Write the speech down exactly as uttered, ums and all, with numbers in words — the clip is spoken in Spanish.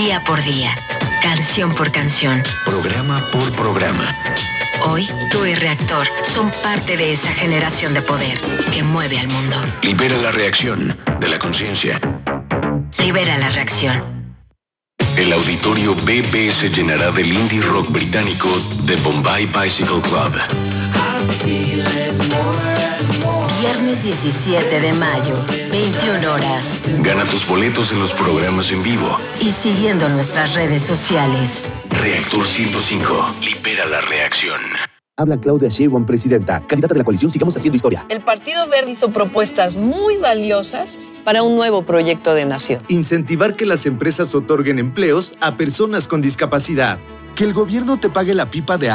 día por día, canción por canción, programa por programa. Hoy, tú y Reactor son parte de esa generación de poder que mueve al mundo. Libera la reacción de la conciencia. Libera la reacción. El auditorio B B se llenará del indie rock británico The Bombay Bicycle Club. Viernes diecisiete de mayo, veintiuna horas. Gana tus boletos en los programas en vivo y siguiendo nuestras redes sociales. Reactor ciento cinco. Libera la reacción. Habla Claudia Sheinbaum, presidenta, candidata de la coalición Sigamos Haciendo Historia. El Partido Verde hizo propuestas muy valiosas para un nuevo proyecto de nación. Incentivar que las empresas otorguen empleos a personas con discapacidad. Que el gobierno te pague la pipa de